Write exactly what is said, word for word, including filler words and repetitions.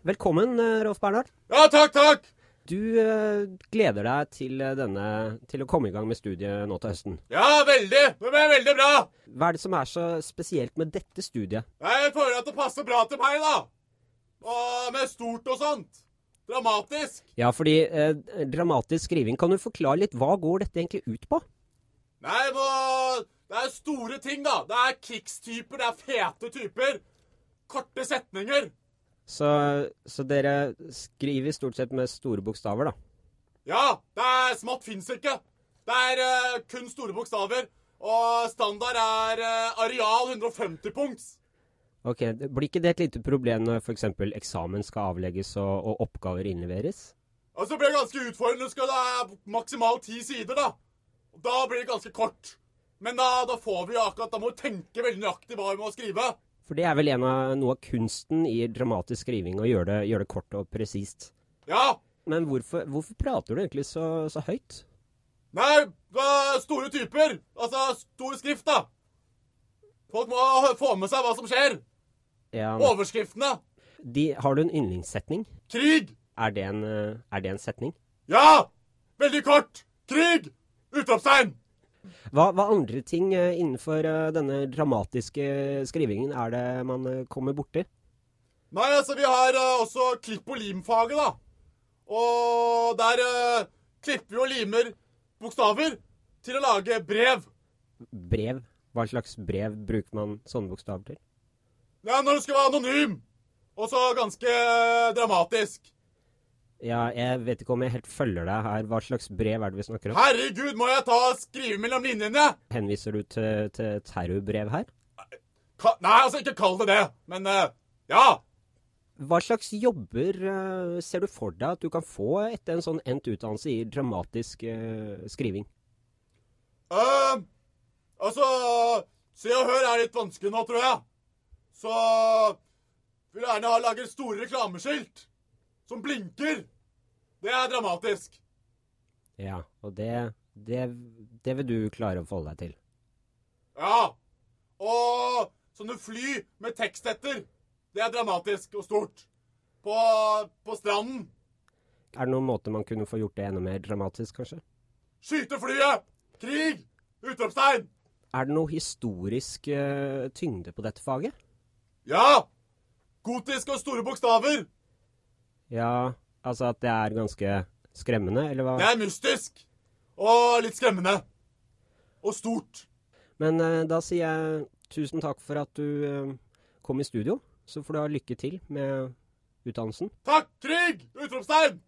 Velkommen, eh, Rolf Bernhard. Ja, takk, takk! Du eh, gleder deg til, eh, denne, til å komme i gang med studiet nå til høsten. Ja, veldig! Det ble veldig bra! Hva er det som er så spesielt med dette studiet? Jeg føler at det passer bra til meg, da. Og med stort og sånt. Dramatisk. Ja, fordi eh, dramatisk skriving, kan du forklare litt, hva går dette egentlig ut på? Nei, må... det er store ting, da. Det er krigstyper, det er fete typer. Korte setninger. Så, så dere skriver stort sett med store bokstaver, da? Ja, det er smått finnes ikke. Det er uh, kun store bokstaver. Og standard er uh, areal hundre og femti punkts. Ok, blir ikke det et lite problem når for eksempel eksamen skal avlegges og, og oppgaver innleveres? Altså, det blir ganske utfordrende. Skal det er maksimalt ti sider, da. Og da blir det ganske kort. Men da, da får vi akkurat, da må vi tenke veldig nøyaktig hva vi må skrive. For det er vel en av, noe av kunsten i dramatisk skriving, å gjøre det, gjøre det kort og presist. Ja! Men hvorfor, hvorfor prater du egentlig så, så høyt? Nei, det er store typer. Altså, stor skrift, da. Folk må få med seg hva som skjer. Ja, Overskriftene. de, har du en yndlingssetning? Krig! Er det en, eh, er det en setning? Ja! Veldig kort! Krig! Utropstegn! Hva, hva andre ting eh, innenfor eh, denne dramatiske skrivingen er det man eh, kommer borti? Nei, altså, vi har uh, også klipp- og limfaget, da. Og der uh, klipper vi og limer bokstaver til å lage brev. Brev? Hva slags brev bruker man sånne bokstaver til? Ja, når det skal være anonym. Og så ganske uh, dramatisk. Ja, jeg vet ikke om jeg helt følger deg her. Hva slags brev er det vi snakker om? Herregud, må jeg ta og skrive mellom linjene? Henviser du til, til terrorbrev her? Ka Nei, altså, ikke kall det det. Men uh, ja. Hva slags jobber eh, ser du for deg at du kan få etter en sånn endt utdannelse i dramatisk eh, skriving? Uh, altså, Se og Hør er litt vanskelig nå, tror jeg. Så vil jeg gjerne ha laget store reklameskilt som blinker. Det er dramatisk. Ja, og det, det, det vil du klare å forholde deg til. Ja. Og sånne fly med tekst etter. Det er dramatisk og stort. På, på stranden. Er det noen måte man kunne få gjort det enda mer dramatisk, kanskje? Skyte flyet! Krig! Utropstegn! Er det noe historisk eh, tyngde på dette faget? Ja! Gotiske og store bokstaver. Ja, altså at det er ganske skremmende, eller hva? Det er mystisk. Og litt skremmende. Og stort. Men eh, da sier jeg tusen takk for at du eh, kom i studio. Så får du ha lykke til med utdannelsen. Takk! Krig! Utropstegn!